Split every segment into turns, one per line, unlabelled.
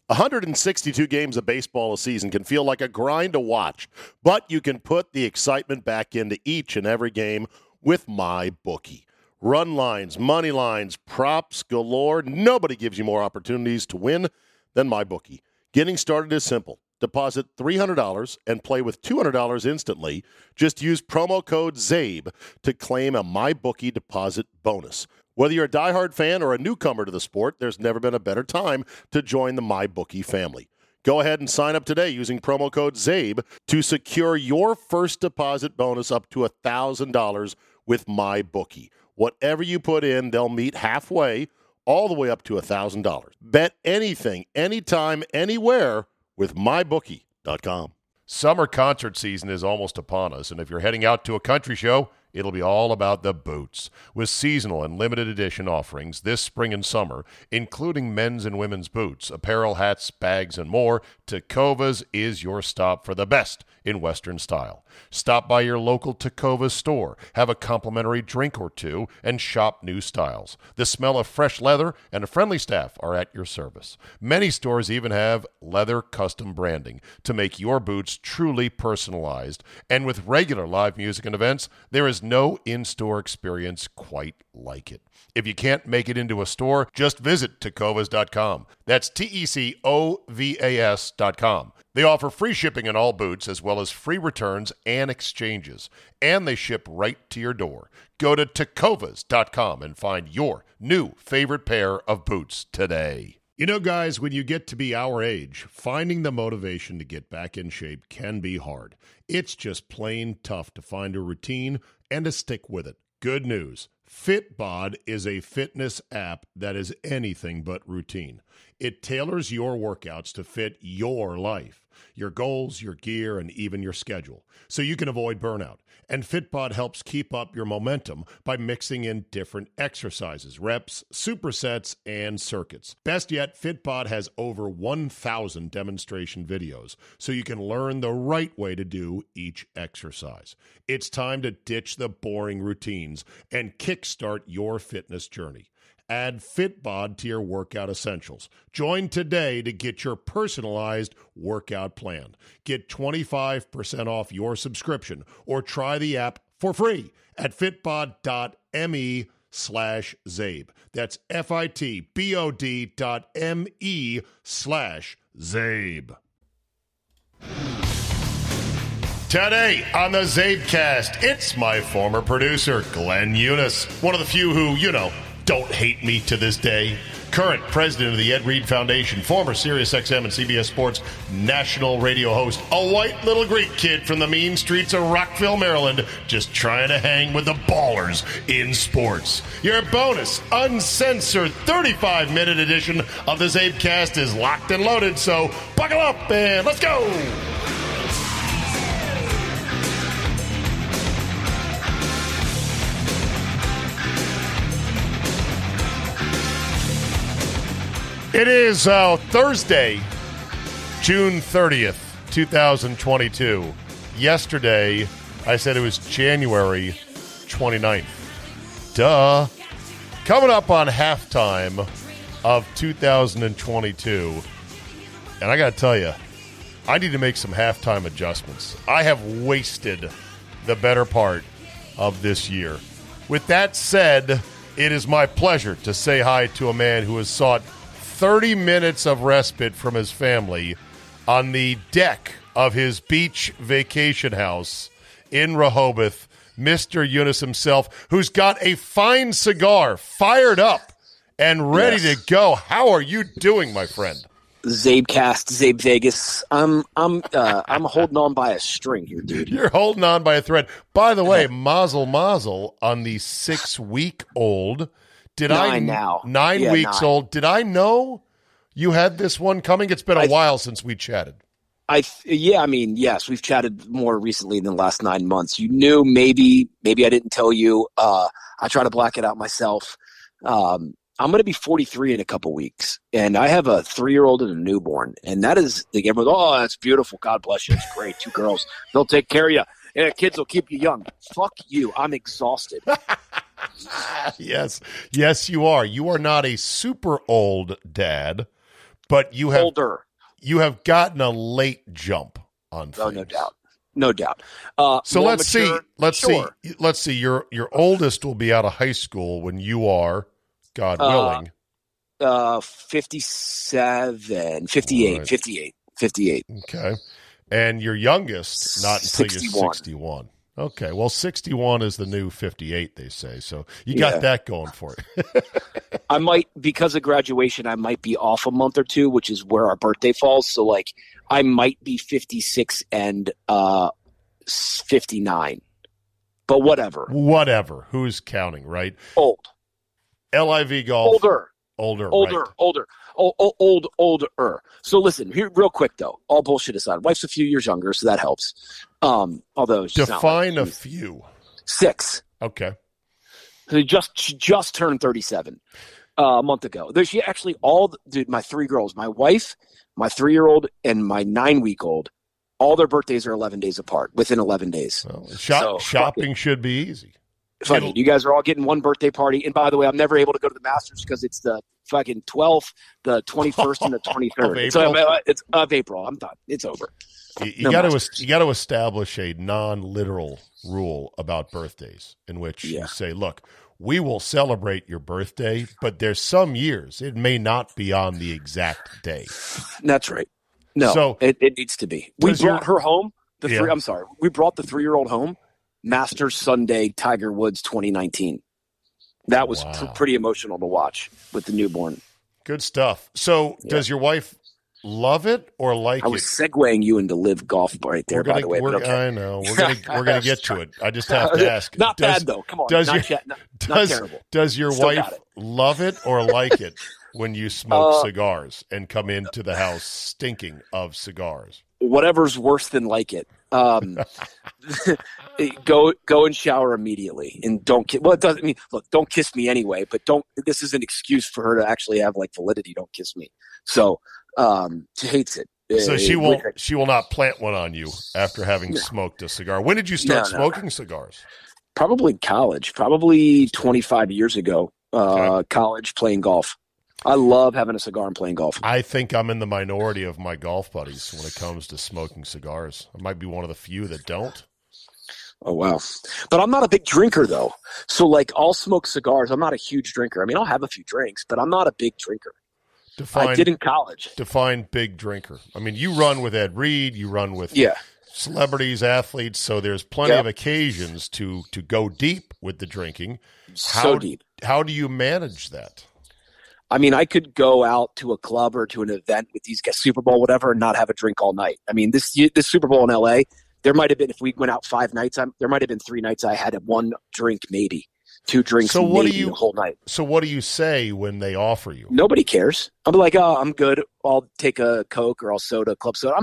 162 games of baseball a season can feel like a grind to watch, but you can put the excitement back into each and every game with MyBookie. Run lines, money lines, props galore. Nobody gives you more opportunities to win than MyBookie. Getting started is simple. Deposit $300 and play with $200 instantly. Just use promo code ZABE to claim a MyBookie deposit bonus. Whether you're a diehard fan or a newcomer to the sport, there's never been a better time to join the MyBookie family. Go ahead and sign up today using promo code ZABE to secure your first deposit bonus up to $1,000 with MyBookie. Whatever you put in, they'll meet halfway, all the way up to $1,000. Bet anything, anytime, anywhere with MyBookie.com.
Summer concert season is almost upon us, and if you're heading out to a country show, it'll be all about the boots. With seasonal and limited edition offerings this spring and summer, including men's and women's boots, apparel, hats, bags, and more, Tecovas is your stop for the best in Western style. Stop by your local Tecovas store, have a complimentary drink or two, and shop new styles. The smell of fresh leather and a friendly staff are at your service. Many stores even have leather custom branding to make your boots truly personalized. And with regular live music and events, there is no in-store experience quite like it. If you can't make it into a store, just visit Tecovas.com. That's Tecovas.com. They offer free shipping on all boots as well as free returns and exchanges. And they ship right to your door. Go to Tecovas.com and find your new favorite pair of boots today.
You know, guys, when you get to be our age, finding the motivation to get back in shape can be hard. It's just plain tough to find a routine and to stick with it. Good news. Fitbod is a fitness app that is anything but routine. It tailors your workouts to fit your life, your goals, your gear, and even your schedule, so you can avoid burnout. And Fitbod helps keep up your momentum by mixing in different exercises, reps, supersets, and circuits. Best yet, Fitbod has over 1,000 demonstration videos, so you can learn the right way to do each exercise. It's time to ditch the boring routines and kickstart your fitness journey. Add Fitbod to your workout essentials. Join today to get your personalized workout plan. Get 25% off your subscription or try the app for free at fitbod.me/Zabe. That's fitbod.me/Zabe. Today on the Zabecast, it's my former producer, Glenn Eunice, one of the few who, don't hate me to this day. Current president of the Ed Reed Foundation, former SiriusXM and CBS Sports national radio host, a white little Greek kid from the mean streets of Rockville, Maryland, just trying to hang with the ballers in sports. Your bonus, uncensored 35-minute edition of the Zabecast is locked and loaded, so buckle up and let's go! It is Thursday, June 30th, 2022. Yesterday, I said it was January 29th. Duh. Coming up on halftime of 2022, and I got to tell you, I need to make some halftime adjustments. I have wasted the better part of this year. With that said, it is my pleasure to say hi to a man who has sought 30 minutes of respite from his family on the deck of his beach vacation house in Rehoboth, Mr. Eunice himself, who's got a fine cigar fired up and ready to go. How are you doing, my friend?
Zabecast, Zabe Vegas. I'm holding on by a string here, dude.
You're holding on by a thread. By the way, mazel mazel on the 6-week-old.
Nine
weeks old. Did I know you had this one coming? It's been a while since we chatted.
Yes, we've chatted more recently than the last 9 months. You knew maybe I didn't tell you. I try to black it out myself. I'm going to be 43 in a couple weeks, and I have a 3-year-old and a newborn, and that is like everyone. Oh, that's beautiful. God bless you. It's great. 2 girls. They'll take care of you. And kids will keep you young. Fuck you. I'm exhausted.
Yes, you are. You are not a super old dad, But you have
Older.
You have gotten a late jump on things.
Oh, no doubt.
So let's see.
Sure.
Let's see. Your oldest will be out of high school when you are, God willing.
57, 58,
Right.
58.
Okay. And your youngest, not until
61.
you're 61. Okay. Well, 61 is the new 58, they say. So you got that going for it.
I might, because of graduation, I might be off a month or two, which is where our birthday falls. So, like, I might be 56 and 59. But whatever.
Whatever. Who's counting, right?
Old.
LIV Golf.
Older.
Right.
Older. So listen, here, real quick though. All bullshit aside, wife's a few years younger, so that helps. Although she's
Define
not
a
like,
few.
6.
Okay.
So she just turned 37 a month ago. She actually my 3 girls, my wife, my 3-year-old, and my 9-week-old. All their birthdays are 11 days apart. Within 11 days.
Well,
So,
shopping should be easy.
Funny, you guys are all getting one birthday party. And by the way, I'm never able to go to the Masters because it's the fucking 12th, the 21st, and the 23rd. It's of April. I'm done. It's over.
You got to establish a non-literal rule about birthdays in which you say, look, we will celebrate your birthday, but there's some years it may not be on the exact day.
That's right. No, so it needs to be. We brought her home. We brought the 3-year-old home. Masters Sunday, Tiger Woods 2019. That was pretty emotional to watch with the newborn.
Good stuff. So does your wife love it or like it?
I was segueing you into live golf right there, by the way.
I know. We're gonna get to it. I just have to ask.
Not bad, though. Come on. Not terrible.
Does your wife love it or like it when you smoke cigars and come into the house stinking of cigars?
Whatever's worse than like it. Go and shower immediately and don't kiss. Well, it doesn't mean, look, don't kiss me anyway, but this is an excuse for her to actually have like validity. Don't kiss me. So, she hates it.
So she will not plant one on you after having smoked a cigar. When did you start smoking cigars?
Probably college, probably 25 years ago, college playing golf. I love having a cigar and playing golf.
I think I'm in the minority of my golf buddies when it comes to smoking cigars. I might be one of the few that don't.
Oh, wow. But I'm not a big drinker, though. So, like, I'll smoke cigars. I'm not a huge drinker. I mean, I'll have a few drinks, but I'm not a big drinker. I did in college.
Define big drinker. I mean, you run with Ed Reed. You run with celebrities, athletes. So there's plenty of occasions to go deep with the drinking.
So deep.
How do you manage that?
I mean, I could go out to a club or to an event with these guys, Super Bowl, whatever, and not have a drink all night. I mean, this Super Bowl in L.A., there might have been, if we went out 5 nights, there might have been 3 nights I had 1 drink, maybe 2 drinks, the whole night.
So what do you say when they offer you?
Nobody cares. I'm like, oh, I'm good. I'll take a Coke or I'll soda, club soda.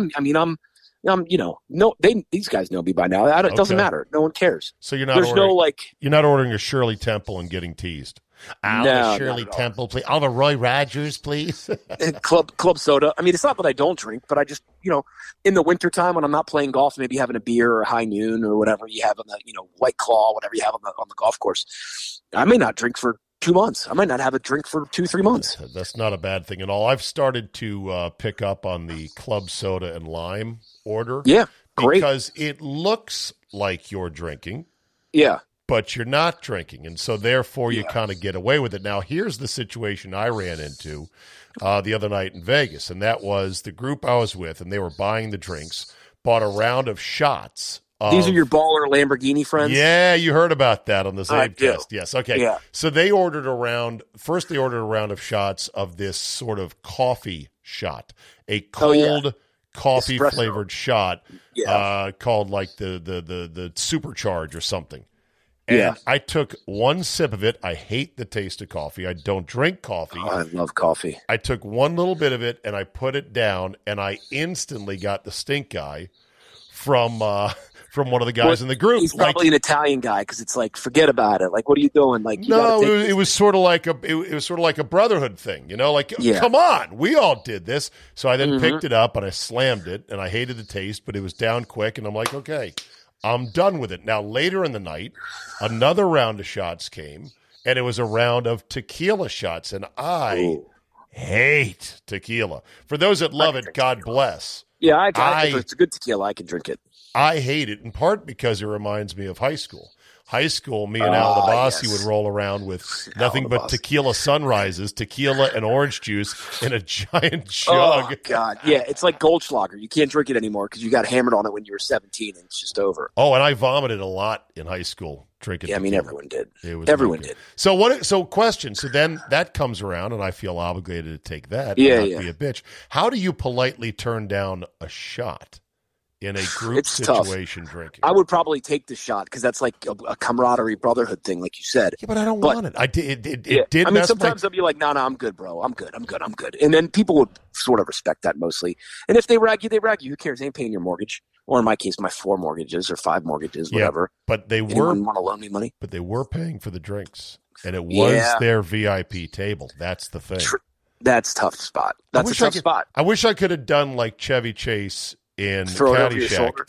These guys know me by now. It doesn't matter. No one cares.
So you're not ordering a Shirley Temple and getting teased. The Shirley Temple, please. The Roy Rogers, please.
Club soda. I mean, it's not that I don't drink, but I just, in the wintertime when I'm not playing golf, maybe having a beer or a High Noon or whatever you have on the, White Claw, whatever you have on the golf course. I may not drink for 2 months. I might not have a drink for 2-3 months.
That's not a bad thing at all. I've started to pick up on the club soda and lime order.
Yeah, great.
Because it looks like you're drinking.
Yeah.
But you're not drinking, and so therefore you kind of get away with it. Now, here's the situation I ran into the other night in Vegas, and that was the group I was with, and they were buying the drinks, bought a round of shots.
These are your baller Lamborghini friends?
Yeah, you heard about that on the Zabecast. Yes, okay.
Yeah.
So they ordered a round of shots of this sort of coffee shot, a cold coffee-flavored shot called like the Supercharge or something. And I took 1 sip of it. I hate the taste of coffee. I don't drink coffee.
Oh, I love coffee.
I took 1 little bit of it, and I put it down, and I instantly got the stink eye from one of the guys in the group.
He's probably an Italian guy because it's like, forget about it. Like, what are you doing? Like,
it was sort of like a brotherhood thing, Like, come on, we all did this. So I then picked it up and I slammed it, and I hated the taste, but it was down quick, and I'm like, okay. I'm done with it. Now, later in the night, another round of shots came, and it was a round of tequila shots. And I hate tequila. For those that love it, God bless.
Yeah, if it's a good tequila, I can drink it.
I hate it in part because it reminds me of high school. High school, me and Al Labasi would roll around with nothing but tequila sunrises, tequila and orange juice in a giant jug.
Oh, God. Yeah, it's like Goldschlager. You can't drink it anymore because you got hammered on it when you were 17 and it's just over.
Oh, and I vomited a lot in high school drinking tequila.
I mean, everyone did.
Everyone did. So question. So then that comes around and I feel obligated to take that and not be a bitch. How do you politely turn down a shot? In a group situation drinking.
I would probably take the shot because that's like a camaraderie brotherhood thing, like you said.
Yeah, but I don't want it. It did.
I mean, sometimes I'll be like, no, I'm good, bro. I'm good. And then people would sort of respect that mostly. And if they rag you, they rag you. Who cares? They ain't paying your mortgage. Or in my case, my 4 mortgages or 5 mortgages, whatever.
But they
Anyone want to loan me money?
But they were paying for the drinks. And it was their VIP table. That's the thing.
That's a tough spot. That's a tough spot.
I wish I could have done like Chevy Chase in
Throw it over your shoulder.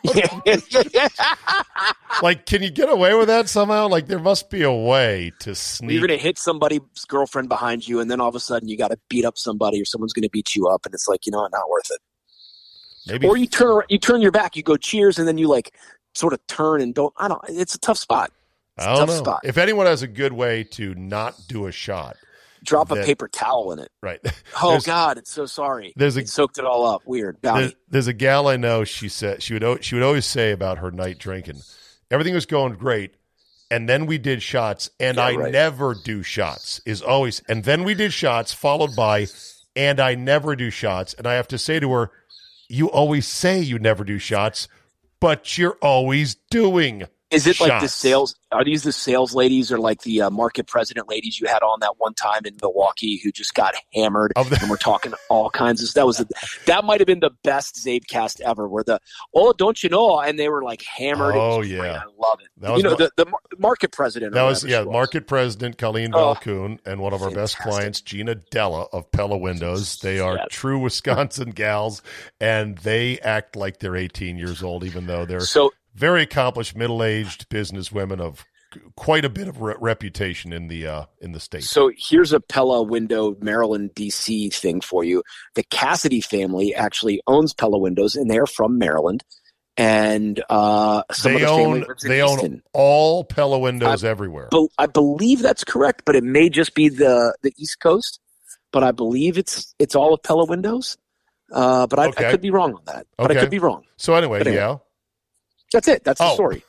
Like, can you get away with that somehow? Like, there must be a way to sneak.
You're going to hit somebody's girlfriend behind you, and then all of a sudden you got to beat up somebody, or someone's going to beat you up, and it's like, not worth it.
Maybe.
Or you turn your back, you go cheers, and then you like sort of turn and don't. It's a tough spot.
I don't know. If anyone has a good way to not do a shot.
Drop a paper towel in it.
Right.
Oh, God, it's so sorry. It soaked it all up. Weird.
There's a gal I know, she said she would always say about her night drinking, everything was going great, and then we did shots, and never do shots, is always, and then we did shots, followed by, and I never do shots. And I have to say to her, you always say you never do shots, but you're always doing
Is it
shots.
Like the sales? Are these the sales ladies or like the market president ladies you had on that one time in Milwaukee who just got hammered? And we're talking all kinds of stuff. That might have been the best Zabecast ever. Where don't you know? And they were like hammered.
Oh
yeah,
great.
I love it. The market president.
That was market president Colleen Valcoon and one of our best clients, Gina Della of Pella Windows. They are true Wisconsin gals, and they act like they're 18 years old, even though they're very accomplished, middle-aged businesswomen of quite a bit of reputation in the state.
So here's a Pella Window, Maryland, D.C. thing for you. The Cassidy family actually owns Pella Windows, and they're from Maryland. And they
own all Pella Windows everywhere.
I believe that's correct, but it may just be the East Coast. But I believe it's all of Pella Windows. But I could be wrong on that. But I could be wrong.
So anyway.
That's it. That's the story.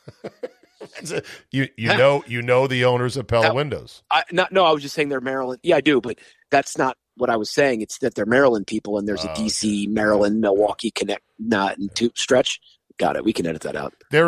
You know the owners of Pella Windows.
I was just saying they're Maryland. Yeah, I do, but that's not what I was saying. It's that they're Maryland people, and there's a DC, Maryland, Milwaukee connect stretch. Got it. We can edit that out.
They're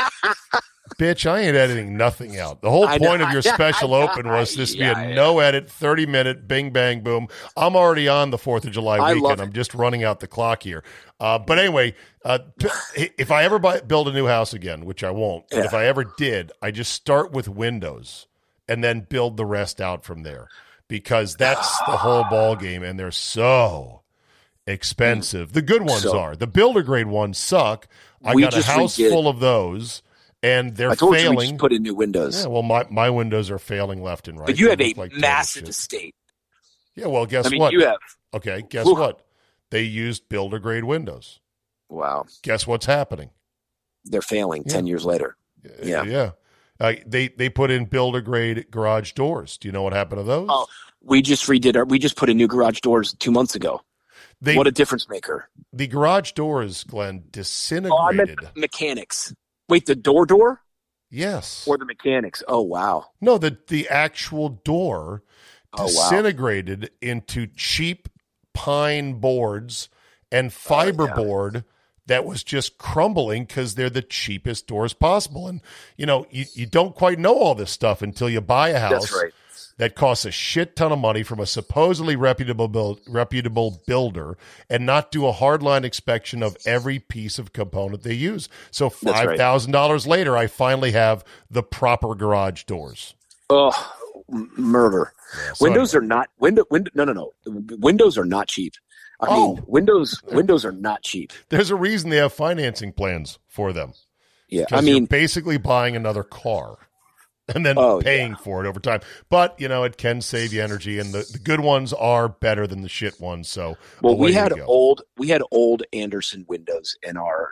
bitch, I ain't editing nothing out. The whole point of your special open was this be a no-edit, 30-minute, bing, bang, boom. I'm already on the 4th of July weekend. I'm just running out the clock here. But anyway, if I ever build a new house again, which I won't, and if I ever did, I just start with windows and then build the rest out from there because that's the whole ball game, and they're so expensive. The good ones are. The builder-grade ones suck. I got a house full of those. And they're failing.
We just put in new windows.
Yeah, well, my windows are failing left and right.
But you have a massive estate.
Yeah, well, guess what?
You have.
Okay, guess what? They used builder grade windows.
Wow.
Guess what's happening?
They're failing 10 years later.
Yeah. They put in builder grade garage doors. Do you know what happened to those?
Oh, we just put in new garage doors 2 months ago. What a difference maker.
The garage doors, Glenn, disintegrated.
Oh, I meant mechanics. Wait, the door?
Yes.
Or the mechanics? Oh, wow.
No, the actual door disintegrated into cheap pine boards and fiberboard that was just crumbling because they're the cheapest doors possible. And, you don't quite know all this stuff until you buy a house that costs a shit ton of money from a supposedly reputable builder and not do a hardline inspection of every piece of component they use. So $5,000 later, I finally have the proper garage doors.
Oh, murder. Yeah, Windows are not no. Windows are not cheap. I mean, Windows are not cheap.
There's a reason they have financing plans for them.
Yeah,
you're basically buying another car. and then paying for it over time. But, it can save you energy, and the good ones are better than the shit ones. So,
we had old Anderson windows in our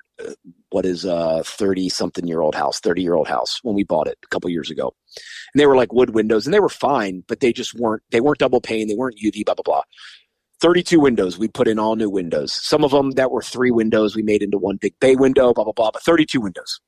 30-something-year-old house, 30-year-old house when we bought it a couple years ago. And they were like wood windows, and they were fine, but they weren't double pane, they weren't UV, blah, blah, blah. 32 windows, we put in all new windows. Some of them that were 3 windows, we made into one big bay window, blah, blah, blah, but 32 windows.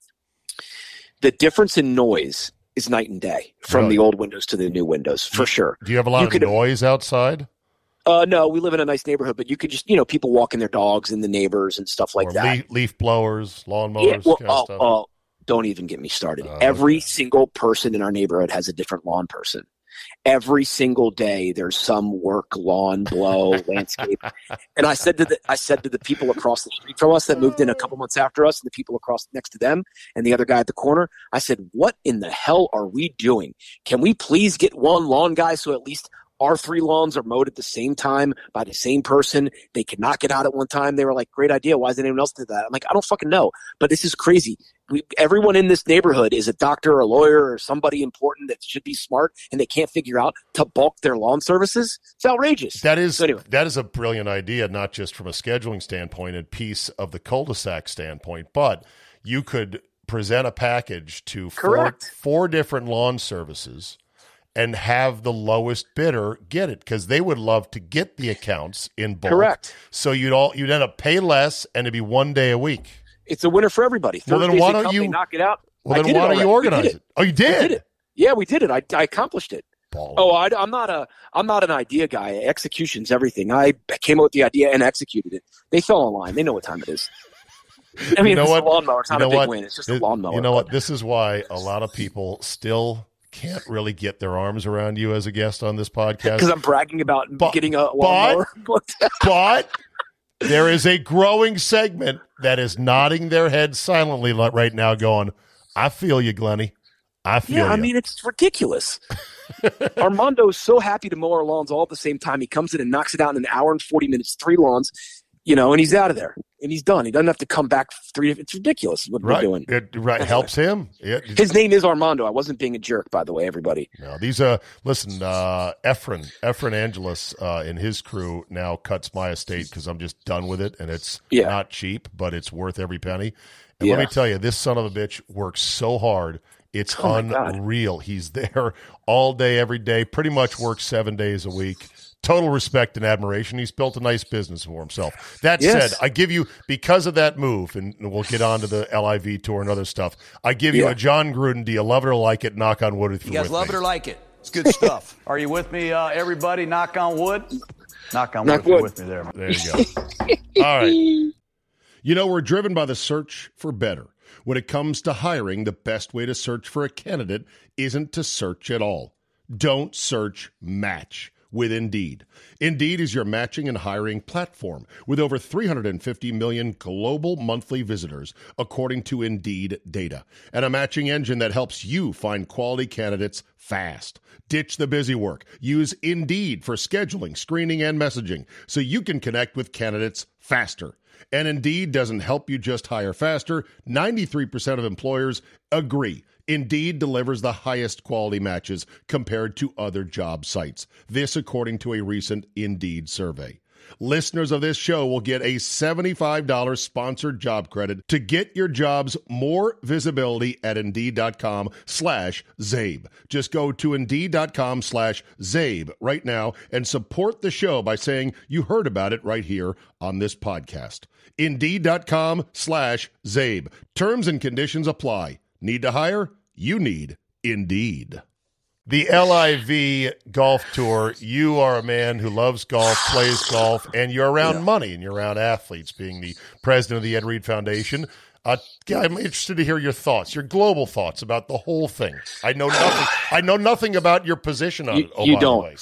The difference in noise is night and day from the old windows to the new windows, for sure.
Do you have a lot of noise outside?
No, we live in a nice neighborhood, but you could just, people walking their dogs and the neighbors and stuff like that.
Leaf blowers, lawn mowers, kind of stuff.
Don't even get me started. Every single person in our neighborhood has a different lawn person. Every single day there's some work, lawn, blow, landscape. And I said to the people across the street from us that moved in a couple months after us, and the people across next to them and the other guy at the corner, I said, what in the hell are we doing? Can we please get one lawn guy so at least our 3 lawns are mowed at the same time by the same person? They could knock it out at one time. They were like, great idea. Why isn't anyone else do that? I'm like, I don't fucking know. But this is crazy. Everyone in this neighborhood is a doctor or a lawyer or somebody important that should be smart, and they can't figure out to bulk their lawn services. It's outrageous.
That is a brilliant idea, not just from a scheduling standpoint and piece of the cul-de-sac standpoint, but you could present a package to four different lawn services and have the lowest bidder get it, because they would love to get the accounts in bulk.
Correct.
So you'd end up pay less, and it'd be one day a week.
It's a winner for everybody.
Well, then why don't you
knock it out?
Well, then why don't you organize it? Oh, you did?
We did it. Yeah, we did it. I accomplished it.
Baller.
I'm not an idea guy. Execution's everything. I came up with the idea and executed it. They fell in line. They know what time it is. I mean, it's a lawnmower. It's not a big win. It's just a lawnmower.
You know what? This is why a lot of people still can't really get their arms around you as a guest on this podcast.
Because I'm bragging about getting a lawnmower.
But there is a growing segment that is nodding their head silently right now going, I feel you, Glenny. I feel you.
Yeah, I mean, it's ridiculous. Armando is so happy to mow our lawns all at the same time. He comes in and knocks it out in an hour and 40 minutes, 3 lawns, and he's out of there. And he's done. He doesn't have to come back 3. It's ridiculous what we're doing.
It helps him.
His name is Armando. I wasn't being a jerk, by the way, everybody.
No, these listen, Efren Angeles and his crew now cuts my estate because I'm just done with it, and it's not cheap, but it's worth every penny. And let me tell you, this son of a bitch works so hard. It's unreal. He's there all day, every day, pretty much works 7 days a week. Total respect and admiration. He's built a nice business for himself. That said, I give you, because of that move, and we'll get on to the LIV tour and other stuff, I give you a John Gruden, do you love it or like it? Knock on wood if you're with me.
You guys love it or like it? It's good stuff. Are you with me, everybody? Knock on wood? Knock on wood if you're with me there.
There you go. All right.
We're driven by the search for better. When it comes to hiring, the best way to search for a candidate isn't to search at all. Don't search, match with Indeed. Indeed is your matching and hiring platform with over 350 million global monthly visitors, according to Indeed data, and a matching engine that helps you find quality candidates fast. Ditch the busy work. Use Indeed for scheduling, screening, and messaging so you can connect with candidates faster. And Indeed doesn't help you just hire faster. 93% of employers agree. Indeed delivers the highest quality matches compared to other job sites. This according to a recent Indeed survey. Listeners of this show will get a $75 sponsored job credit to get your jobs more visibility at Indeed.com/Zabe. Just go to Indeed.com/Zabe right now and support the show by saying you heard about it right here on this podcast. Indeed.com/Zabe. Terms and conditions apply. Need to hire? You need Indeed.
The LIV golf tour, you are a man who loves golf, plays golf, and you're around money, and you're around athletes, being the president of the Ed Reed Foundation. I'm interested to hear your thoughts, your global thoughts about the whole thing. I know nothing about your position on it.
You don't.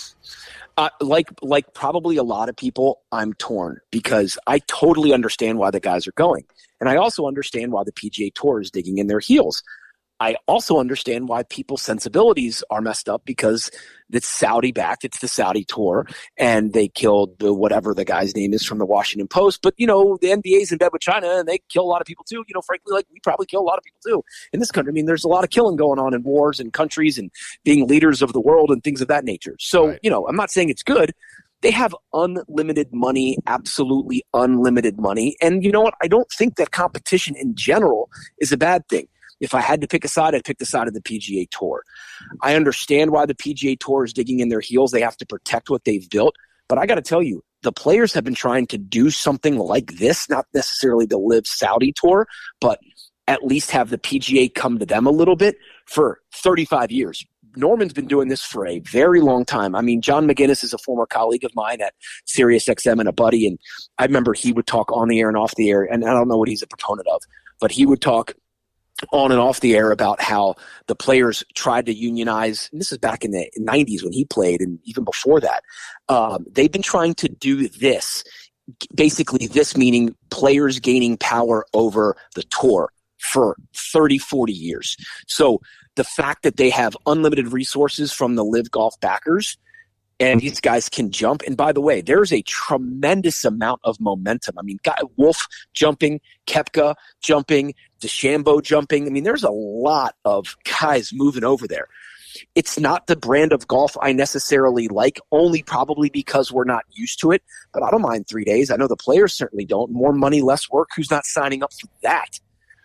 Like probably a lot of people, I'm torn because I totally understand why the guys are going. And I also understand why the PGA Tour is digging in their heels. I also understand why people's sensibilities are messed up because it's Saudi backed. It's the Saudi tour, and they killed whatever the guy's name is from the Washington Post. But, the NBA's in bed with China, and they kill a lot of people too. Frankly, like we probably kill a lot of people too in this country. I mean, there's a lot of killing going on in wars and countries and being leaders of the world and things of that nature. So,
right.
I'm not saying it's good. They have unlimited money, absolutely unlimited money. And you know what? I don't think that competition in general is a bad thing. If I had to pick a side, I'd pick the side of the PGA Tour. I understand why the PGA Tour is digging in their heels. They have to protect what they've built. But I got to tell you, the players have been trying to do something like this, not necessarily the LIV Saudi Tour, but at least have the PGA come to them a little bit for 35 years. Norman's been doing this for a very long time. I mean, John McGinnis is a former colleague of mine at SiriusXM and a buddy, and I remember he would talk on the air and off the air, and I don't know what he's a proponent of, but he would talk on and off the air about how the players tried to unionize. And this is back in the 90s when he played, and even before that. They've been trying to do this, basically this meaning players gaining power over the tour for 30, 40 years. So the fact that they have unlimited resources from the LIV Golf backers, and these guys can jump. And by the way, there's a tremendous amount of momentum. I mean, Wolf jumping, Koepka jumping, DeChambeau jumping. I mean, there's a lot of guys moving over there. It's not the brand of golf I necessarily like, only probably because we're not used to it. But I don't mind 3 days. I know the players certainly don't. More money, less work. Who's not signing up for that?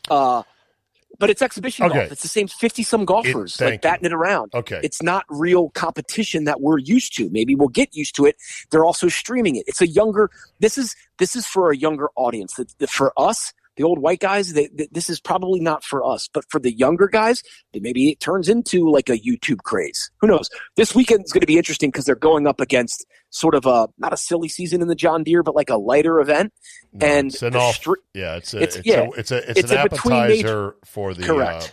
But it's exhibition golf. It's the same 50-some golfers batting it around.
Okay.
It's not real competition that we're used to. Maybe we'll get used to it. They're also streaming it. It's a younger – this is for a younger audience. For us, the old white guys, this is probably not for us. But for the younger guys, maybe it turns into like a YouTube craze. Who knows? This weekend is going to be interesting because they're going up against sort of not a silly season in the John Deere, but like a lighter event.
No,
and
it's an appetizer for the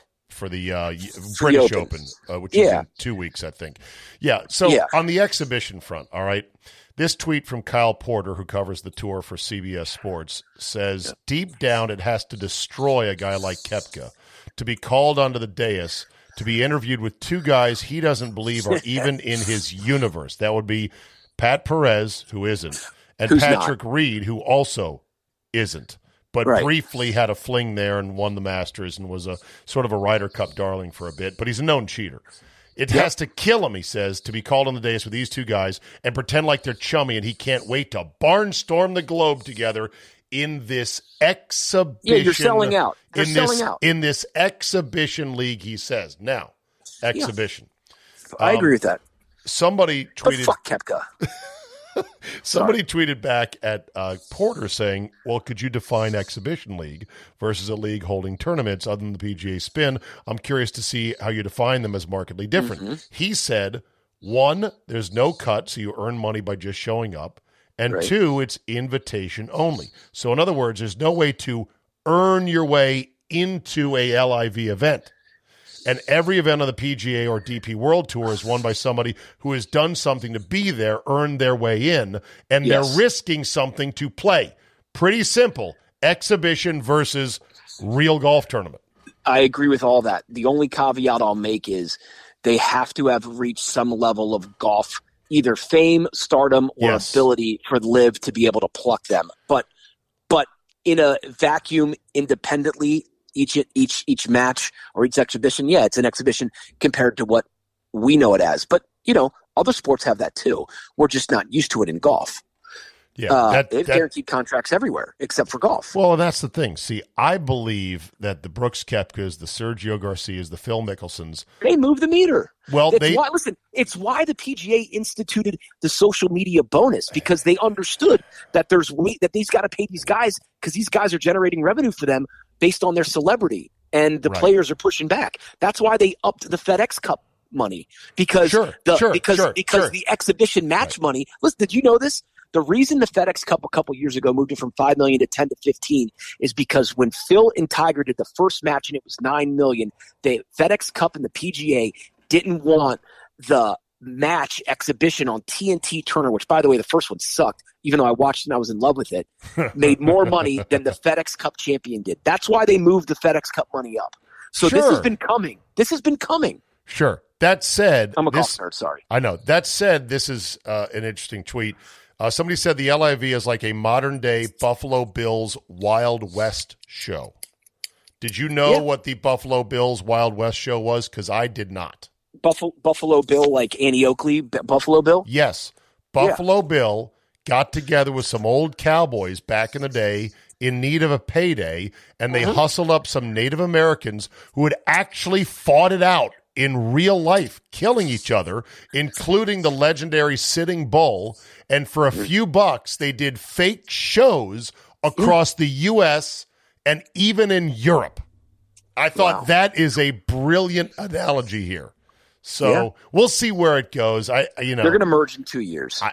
British Open, which is in 2 weeks, I think. Yeah. So on the exhibition front, all right. This tweet from Kyle Porter, who covers the tour for CBS Sports, says, deep down it has to destroy a guy like Koepka to be called onto the dais to be interviewed with two guys he doesn't believe are even in his universe. That would be Pat Perez, who isn't, and
Who's
Patrick
not.
Reed, who also isn't, but briefly had a fling there and won the Masters and was a sort of a Ryder Cup darling for a bit, but he's a known cheater. It has to kill him, he says, to be called on the dais with these two guys and pretend like they're chummy and he can't wait to barnstorm the globe together in this exhibition.
Yeah, you're selling out. You're selling out.
In this exhibition league, he says. Now, exhibition.
Yeah. I agree with that.
Somebody tweeted.
But fuck Koepka.
Somebody tweeted back at Porter saying, well, could you define exhibition league versus a league holding tournaments other than the PGA Spin? I'm curious to see how you define them as markedly different. Mm-hmm. He said, one, there's no cut, so you earn money by just showing up. And two, it's invitation only. So in other words, there's no way to earn your way into a LIV event. And every event on the PGA or DP World Tour is won by somebody who has done something to be there, earned their way in, and they're risking something to play. Pretty simple. Exhibition versus real golf tournament.
I agree with all that. The only caveat I'll make is they have to have reached some level of golf, either fame, stardom, or ability for LIV to be able to pluck them. But in a vacuum, independently, each match or each exhibition, it's an exhibition compared to what we know it as. But, other sports have that too. We're just not used to it in golf.
Yeah,
they have guaranteed contracts everywhere except for golf.
Well, that's the thing. See, I believe that the Brooks Koepkas, the Sergio Garcias, the Phil Mickelsons,
they move the meter.
Well,
it's why the PGA instituted the social media bonus, because they understood that that they's got to pay these guys because these guys are generating revenue for them based on their celebrity, and the players are pushing back. That's why they upped the FedEx Cup money because the exhibition match money. Listen, did you know this? The reason the FedEx Cup a couple years ago moved it from $5 million to 10 to 15 is because when Phil and Tiger did the first match and it was $9 million, the FedEx Cup and the PGA didn't want the match exhibition on TNT Turner, which, by the way, the first one sucked, even though I watched it and I was in love with it, made more money than the FedEx Cup champion did. That's why they moved the FedEx Cup money up. So this has been coming. This has been coming.
Sure. That said,
I'm a golf nerd, sorry.
I know. That said, this is an interesting tweet. Somebody said the LIV is like a modern-day Buffalo Bills Wild West show. Did you know what the Buffalo Bills Wild West show was? Because I did not.
Buffalo Bill, like Annie Oakley, Buffalo Bill?
Yes. Buffalo Bill got together with some old cowboys back in the day in need of a payday, and they hustled up some Native Americans who had actually fought it out in real life, killing each other, including the legendary Sitting Bull. And for a few bucks, they did fake shows across the U.S. and even in Europe. I thought that is a brilliant analogy here. So we'll see where it goes. They're
going to merge in 2 years.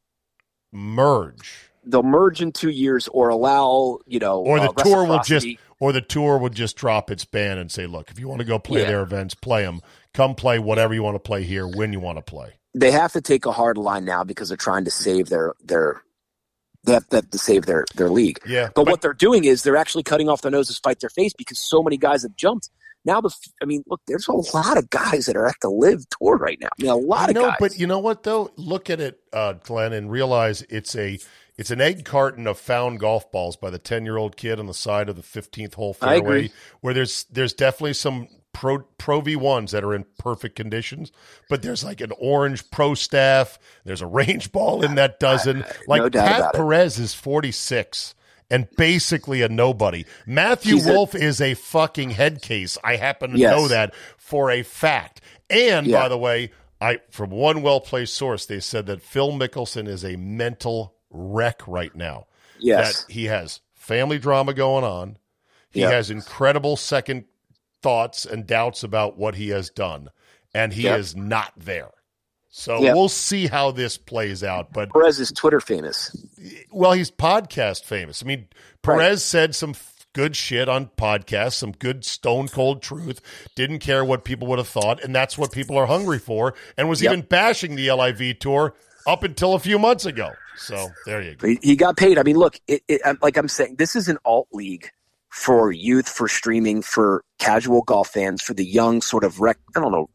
Merge.
They'll merge in 2 years, or allow
or the tour will just drop its ban and say, look, if you want to go play their events, play them. Come play whatever you want to play here when you want to play.
They have to take a hard line now because they're trying to save their they have to save their league.
Yeah,
but what they're doing is they're actually cutting off their nose to spite their face because so many guys have jumped. Now, look, there's a lot of guys that are at the Live Tour right now. A lot of guys.
But you know what, though? Look at it, Glenn, and realize it's an egg carton of found golf balls by the 10-year-old kid on the side of the 15th hole fairway, where there's definitely some Pro V1s that are in perfect conditions, but there's like an orange Pro Staff. There's a range ball in that dozen.
No doubt
Pat
about
Perez is 46 and basically a nobody. Matthew Wolff is a fucking head case. I happen to know that for a fact. And by the way, from one well-placed source, they said that Phil Mickelson is a mental wreck right now.
Yes.
That he has family drama going on. He has incredible second thoughts and doubts about what he has done, and he is not there. So we'll see how this plays out. But
Perez is Twitter famous.
Well, he's podcast famous. I mean, Perez said some good shit on podcasts, some good stone cold truth, didn't care what people would have thought, and that's what people are hungry for, and was even bashing the LIV Tour up until a few months ago. So there you go.
He got paid. I mean, look, like I'm saying, this is an alt league for youth, for streaming, for casual golf fans, for the young sort of I don't know.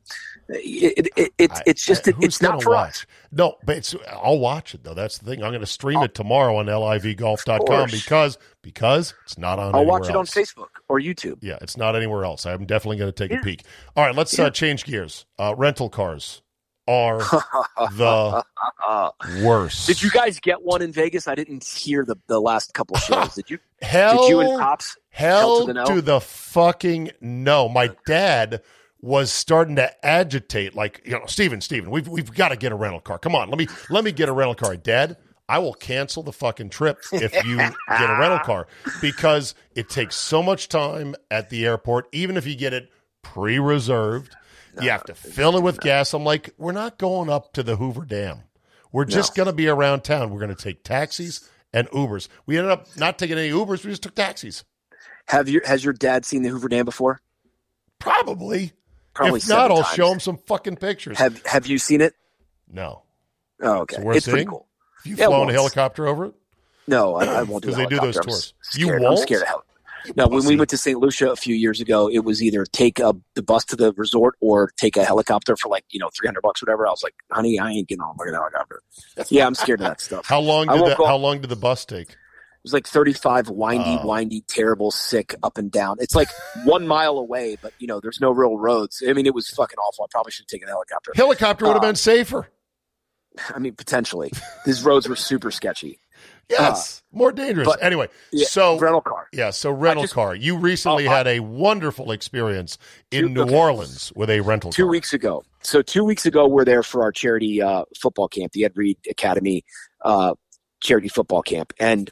It's not for us.
No, but I'll watch it though. That's the thing. I'm going to stream it tomorrow on livegolf.com because it's not on.
I'll watch it
else.
on Facebook or YouTube.
Yeah, it's not anywhere else. I'm definitely going to take a peek. All right, let's change gears. Rental cars are the worst.
Did you guys get one in Vegas? I didn't hear the last couple of shows. Did you?
Hell,
did you and Pops?
Hell to the fucking no. My dad was starting to agitate, like, Steven, we've got to get a rental car. Come on, let me get a rental car. Dad, I will cancel the fucking trip if you get a rental car, because it takes so much time at the airport, even if you get it pre-reserved. You have to fill it with gas. I'm like, we're not going up to the Hoover Dam. We're just going to be around town. We're going to take taxis and Ubers. We ended up not taking any Ubers. We just took taxis.
Has your dad seen the Hoover Dam before?
Probably if not, I'll show him some fucking pictures.
Have you seen it?
No.
Oh, okay.
So
it's pretty cool.
Have you flown a helicopter over it?
No, I won't do
because they do those tours.
You won't? I'm scared of helicopters. No, when we went to St. Lucia a few years ago, it was either take the bus to the resort or take a helicopter for $300 whatever. I was like, honey, I ain't getting on a helicopter. Yeah, I'm scared of that stuff.
How long did the bus take?
It was like 35, windy, terrible, sick, up and down. It's like 1 mile away, but there's no real roads. I mean, it was fucking awful. I probably should have taken a helicopter.
Helicopter would have been safer.
I mean, potentially. These roads were super sketchy.
Yes, more dangerous. But, anyway, so
rental car.
Yeah, so rental car. You recently had a wonderful experience in New Orleans with a rental car.
2 weeks ago. So 2 weeks ago, we're there for our charity football camp, the Ed Reed Academy charity football camp. And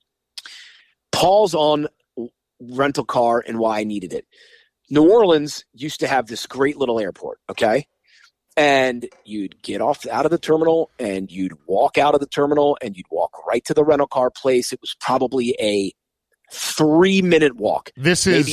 Paul's on rental car and why I needed it. New Orleans used to have this great little airport, okay? And you'd get out of the terminal and you'd walk out of the terminal and you'd walk right to the rental car place. It was probably a 3-minute walk.
This is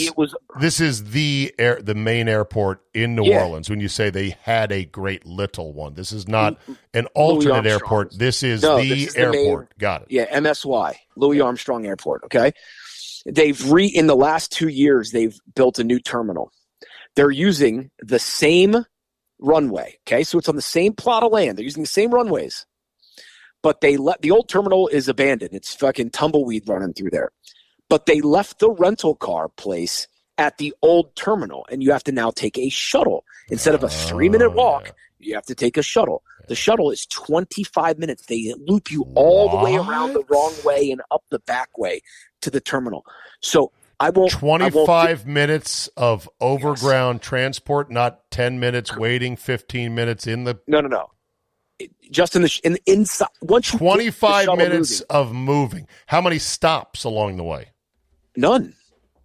the main airport in New Orleans. When you say they had a great little one, this is not an alternate airport. This is the airport. Got it.
Yeah, MSY, Louis Armstrong Airport. Okay, in the last 2 years they've built a new terminal. They're using the same runway. Okay, so it's on the same plot of land. They're using the same runways, but the old terminal is abandoned. It's fucking tumbleweed running through there. But they left the rental car place at the old terminal, and you have to now take a shuttle. Instead of a 3-minute walk, you have to take a shuttle. The shuttle is 25 minutes. They loop you all the way around the wrong way and up the back way to the terminal. So I won't.
25 minutes of overground transport, not 10 minutes waiting, 15 minutes in the.
No. Just in the inside. Once
25 minutes of moving. How many stops along the way?
None.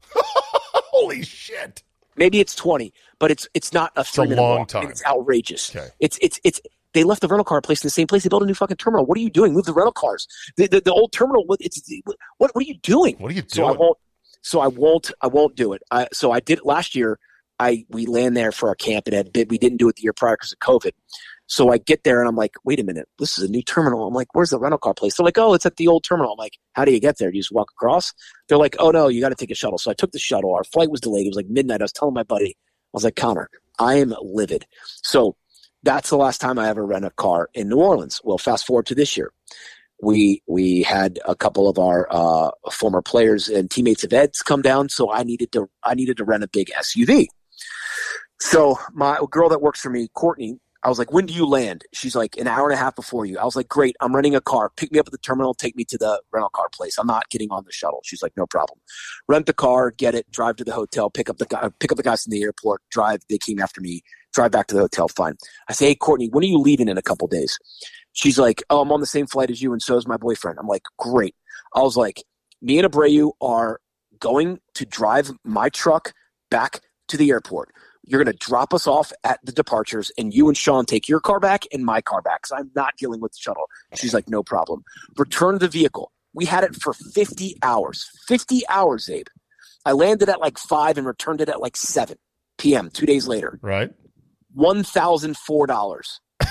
Holy shit!
Maybe it's 20, but it's not a 3-minute
long
walk.
time.
It's outrageous.
Okay.
It's they left the rental car place in the same place. They built a new fucking terminal. What are you doing? Move the rental cars. The old terminal. What are you doing?
What are you doing?
So I won't do it. So I did it last year. We land there for our camp and we didn't do it the year prior because of COVID. So I get there and I'm like, wait a minute, this is a new terminal. I'm like, where's the rental car place? They're like, oh, it's at the old terminal. I'm like, how do you get there? Do you just walk across? They're like, oh no, you got to take a shuttle. So I took the shuttle. Our flight was delayed. It was like midnight. I was telling my buddy, I was like, Connor, I am livid. So that's the last time I ever rent a car in New Orleans. Well, fast forward to this year. We had a couple of our former players and teammates of Ed's come down, so I needed to rent a big SUV. So my girl that works for me, Courtney, I was like, when do you land? She's like, an hour and a half before you. I was like, great, I'm renting a car. Pick me up at the terminal, take me to the rental car place. I'm not getting on the shuttle. She's like, no problem. Rent the car, get it, drive to the hotel, pick up the guys from the airport, drive. They came after me, drive back to the hotel, fine. I say, hey, Courtney, when are you leaving in a couple days? She's like, oh, I'm on the same flight as you, and so is my boyfriend. I'm like, great. I was like, me and Abreu are going to drive my truck back to the airport. You're going to drop us off at the departures, and you and Sean take your car back and my car back because I'm not dealing with the shuttle. She's like, no problem. Return the vehicle. We had it for 50 hours. 50 hours, Abe. I landed at like 5 and returned it at like 7 p.m. 2 days later.
Right.
$1,004.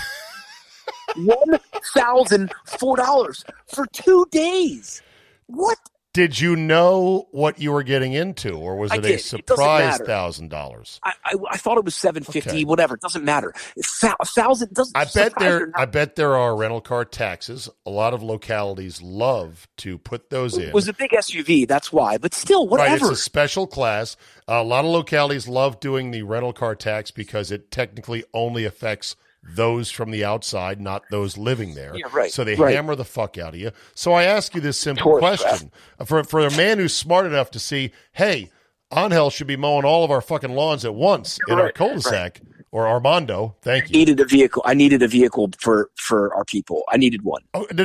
$1,004 for 2 days. What?
Did you know what you were getting into, or was it a surprise $1,000?
I thought it was $750, okay. Whatever. It doesn't matter. $1,000 doesn't.
I bet there are rental car taxes. A lot of localities love to put those in.
It was a big SUV, that's why. But still, whatever.
Right, it's a special class. A lot of localities love doing the rental car tax because it technically only affects those from the outside, not those living there.
Yeah, right.
So they hammer the fuck out of you. So I ask you this simple question. For a man who's smart enough to see, hey, Angel should be mowing all of our fucking lawns at once in our cul-de-sac, or Armando, thank you.
I needed a vehicle for our people. I needed one.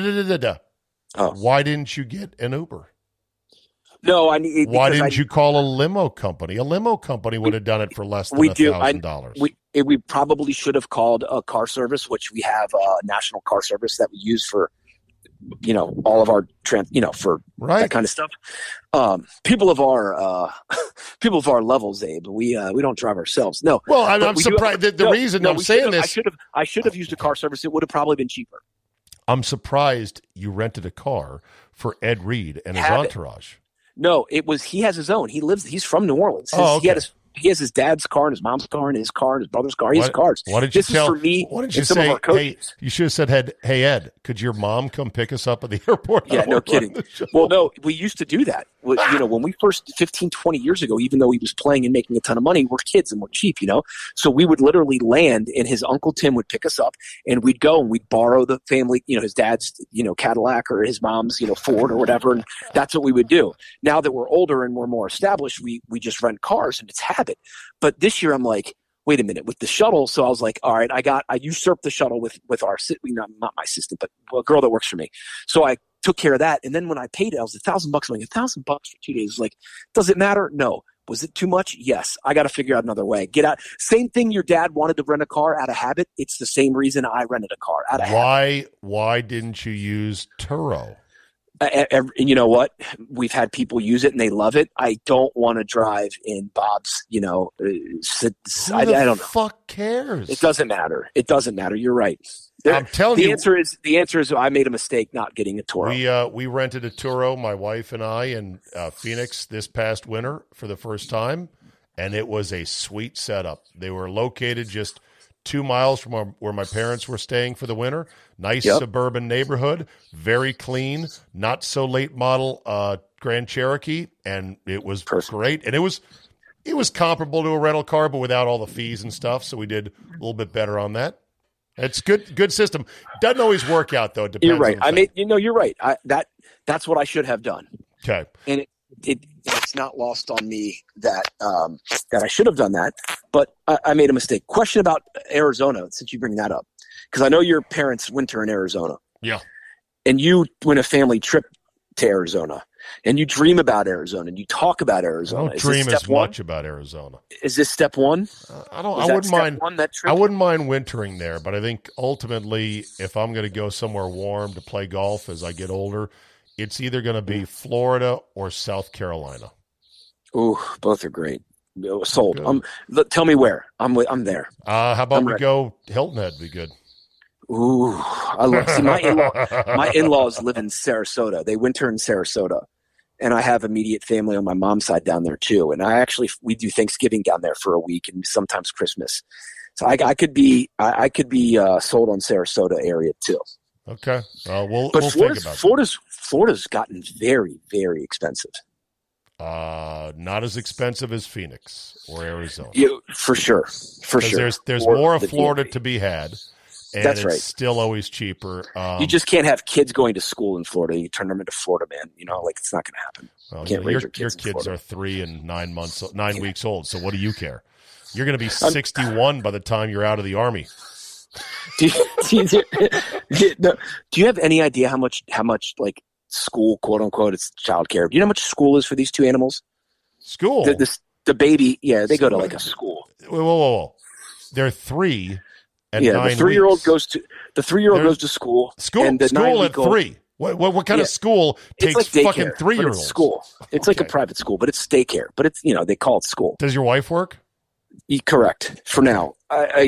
Why didn't you get an Uber?
No,
why didn't you call a limo company? A limo company would have done it for less than $1,000.
We probably should have called a car service, which we have a national car service that we use for, all of our for that kind of stuff. People of our levels, Abe, we don't drive ourselves. No.
Well, I'm surprised. The reason I'm saying this,
I should have used a car service. It would have probably been cheaper.
I'm surprised you rented a car for Ed Reed and his entourage.
No, he has his own. He's from New Orleans. He has his dad's car and his mom's car and his car and his brother's car. He has cars.
Why did you
This is for me
why didn't you
and some
say,
of our coaches.
Hey, you should have said, hey, Ed, could your mom come pick us up at the airport?
Yeah, no kidding. Well, no, we used to do that. When we first, 15, 20 years ago, even though he was playing and making a ton of money, we're kids and we're cheap, So we would literally land and his Uncle Tim would pick us up and we'd go and we'd borrow the family, his dad's, Cadillac or his mom's, Ford or whatever. And that's what we would do. Now that we're older and we're more established, we just rent cars and it's habit. But this year I'm like, wait a minute, with the shuttle. So I was like, all right, I usurped the shuttle with our, not my assistant, but a girl that works for me. So I took care of that. And then when I paid it, I was $1,000. I'm like, $1,000 for 2 days. Like, does it matter? No. Was it too much? Yes. I got to figure out another way. Get out. Same thing. Your dad wanted to rent a car out of habit. It's the same reason I rented a car out of habit.
Why didn't you use Turo?
And you know what? We've had people use it and they love it. I don't want to drive in Bob's, I don't know.
Fuck cares?
It doesn't matter. You're right.
I'm telling you.
The answer is I made a mistake not getting a Turo.
We rented a Turo, my wife and I, in Phoenix this past winter for the first time. and it was a sweet setup. They were located just 2 miles from where my parents were staying for the winter. Nice suburban neighborhood, very clean, not so late model Grand Cherokee, and it was great. And it was comparable to a rental car, but without all the fees and stuff. So we did a little bit better on that. It's good system. Doesn't always work out though. It depends.
You're right. You're right. That's what I should have done.
Okay.
And it's not lost on me that I should have done that, but I made a mistake. Question about Arizona, since you bring that up, because I know your parents winter in Arizona.
Yeah.
And you went a family trip to Arizona, and you dream about Arizona, and you talk about Arizona.
I don't dream as much about Arizona.
Is this step one?
I wouldn't mind wintering there, but I think ultimately, if I'm going to go somewhere warm to play golf as I get older, it's either going to be Florida or South Carolina.
Ooh, both are great. Sold. Tell me where. I'm there.
How about we go Hilton Head? Be good.
Ooh, I love. See, my in-laws live in Sarasota. They winter in Sarasota, and I have immediate family on my mom's side down there too. And we do Thanksgiving down there for a week, and sometimes Christmas. So I could be sold on Sarasota area too.
Okay, we'll think about that.
Florida's gotten very, very expensive.
Not as expensive as Phoenix or Arizona.
For sure.
There's more of Florida to be had. And
That's right.
It's still always cheaper.
You just can't have kids going to school in Florida. You turn them into Florida man. It's not going to happen.
Well,
can't raise your
kids are 3 and 9 weeks old. So what do you care? You're going to be 61 by the time you're out of the Army.
Do you have any idea how much like school, quote unquote, it's childcare? Do you know how much school is for these two animals?
School?
The baby, they go to like a school.
Whoa. They're 3. And
the 3-year-old goes to school.
And the school at 3. What kind of school takes
like
fucking 3-year-olds?
It's school. It's like a private school, but it's daycare. But it's they call it school.
Does your wife work?
Correct. For now,
Okay.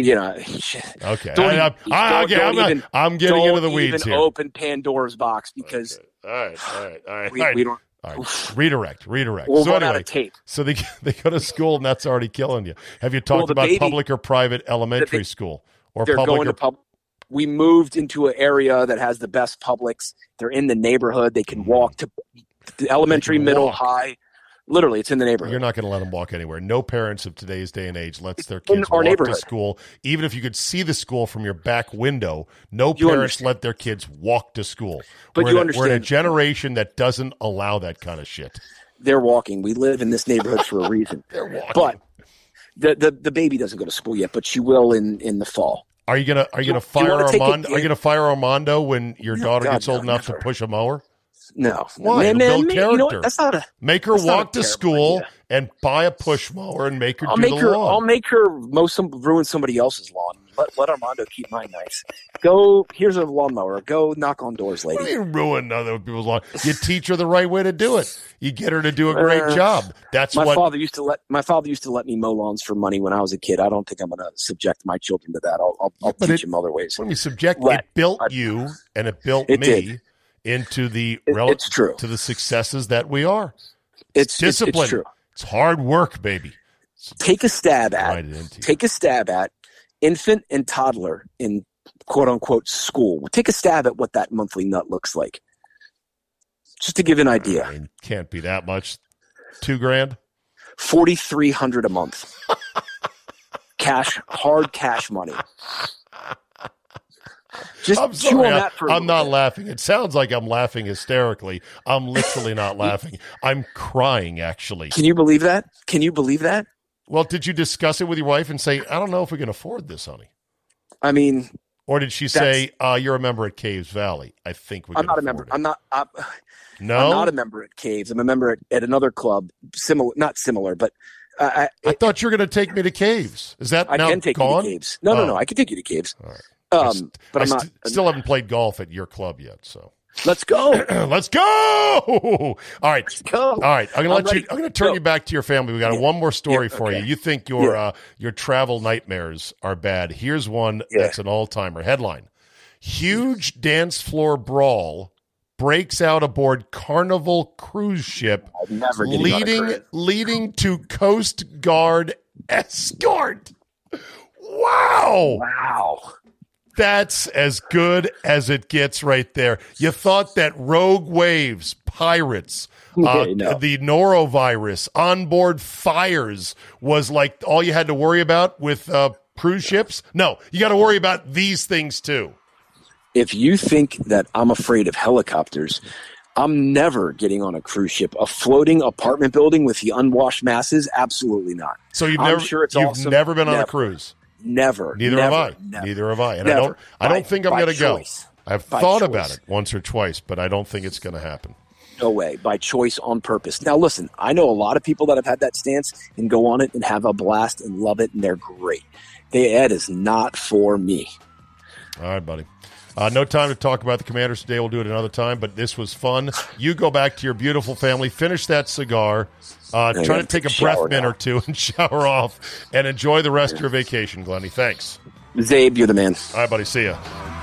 I'm getting into the weeds here.
Open Pandora's box because.
Okay. All right.
We don't.
All right. Redirect.
We'll run out of tape.
So they go to school and that's already killing you. Have you talked about public or private elementary school? Or
they're
public
going to public. We moved into an area that has the best publics. They're in the neighborhood. They can walk to the elementary, middle, high. Literally, it's in the neighborhood.
You're not going to let them walk anywhere. No parents of today's day and age lets their kids walk to school. Even if you could see the school from your back window, no parents let their kids walk to school.
But
we're in a generation that doesn't allow that kind of shit.
They're walking. We live in this neighborhood for a reason.
They're walking.
But the baby doesn't go to school yet, but she will in the fall.
Are you gonna fire Armando? Are you gonna fire Armando when your daughter gets old enough to push a mower?
No.
Why? Build character.
That's not
make her walk to school and buy a push mower and make her do the lawn.
I'll make her ruin somebody else's lawn. Let Armando keep mine nice. Go. Here's a lawnmower. Go knock on doors, lady.
What do you ruin other people's lawn? You teach her the right way to do it. You get her to do a great job. That's
my father used to let me mow lawns for money when I was a kid. I don't think I'm going to subject my children to that. I'll teach them other ways.
When you it built you and it built me into the
it's true
to the successes that we are.
It's
discipline.
It's true.
It's hard work, baby.
Take a stab at infant and toddler in quote unquote school. Take a stab at what that monthly nut looks like. Just to give an idea.
It can't be that much. $2,000?
$4,300 a month. Hard cash money. Just
I'm sorry, I'm not laughing. It sounds like I'm laughing hysterically. I'm literally not laughing. I'm crying, actually.
Can you believe that?
Well, did you discuss it with your wife and say, I don't know if we can afford this, honey?
I mean...
Or did she say, you're a member at Caves Valley? I think we can afford it.
I'm not a member at Caves. I'm a member at another club, not similar, but...
I thought you were going to take me to Caves. Is that now gone?
I can take you to Caves. No. I can take you to Caves.
All right.
But I'm not.
Still haven't played golf at your club yet, so
let's go.
Let's go. All right,
let's go.
All right. I'm going to turn you back to your family. We got one more story for you. You think your travel nightmares are bad? Here's one that's an all-timer. Headline: Huge dance floor brawl breaks out aboard Carnival cruise ship, leading to Coast Guard escort. Wow. That's as good as it gets right there. You thought that rogue waves, pirates, the norovirus, onboard fires was like all you had to worry about with cruise ships? No, you got to worry about these things too.
If you think that I'm afraid of helicopters, I'm never getting on a cruise ship. A floating apartment building with the unwashed masses? Absolutely not.
So you've never been on a cruise?
Never.
Neither have I. And I don't think I'm going to go. I've thought about it once or twice, but I don't think it's going to happen.
No way. By choice, on purpose. Now, listen, I know a lot of people that have had that stance and go on it and have a blast and love it, and they're great. That is not for me.
All right, buddy. No time to talk about the Commanders today. We'll do it another time, but this was fun. You go back to your beautiful family, finish that cigar, try to take a breath mint or two and shower off, and enjoy the rest of your vacation, Glenny. Thanks.
Zabe, you're the man.
All right, buddy. See ya.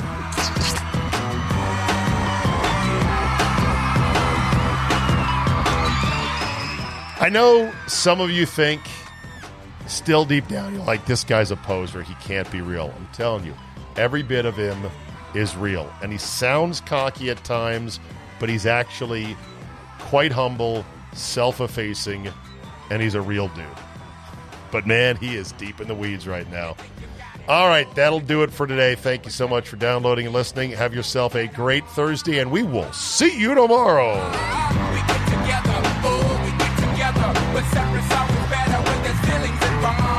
I know some of you think, still deep down, you're like, this guy's a poser. He can't be real. I'm telling you, every bit of him is real. And he sounds cocky at times, but he's actually quite humble, self-effacing, and he's a real dude. But, man, he is deep in the weeds right now. All right, that'll do it for today. Thank you so much for downloading and listening. Have yourself a great Thursday, and we will see you tomorrow.
We get together, but separate's always better when there's feelings involved.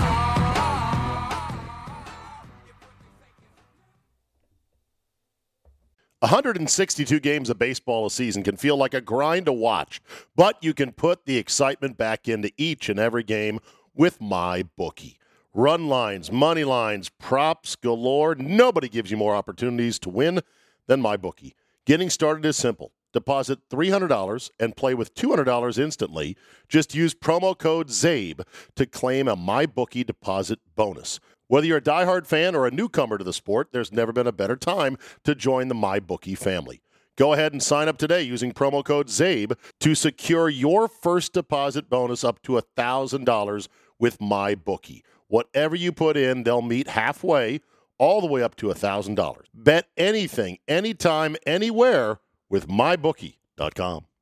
162 games of baseball a season can feel like a grind to watch, but you can put the excitement back into each and every game with MyBookie. Run lines, money lines, props galore. Nobody gives you more opportunities to win than MyBookie. Getting started is simple. Deposit $300 and play with $200 instantly. Just use promo code ZABE to claim a MyBookie deposit bonus. Whether you're a diehard fan or a newcomer to the sport, there's never been a better time to join the MyBookie family. Go ahead and sign up today using promo code ZABE to secure your first deposit bonus up to $1,000 with MyBookie. Whatever you put in, they'll meet halfway, all the way up to $1,000. Bet anything, anytime, anywhere with MyBookie.com.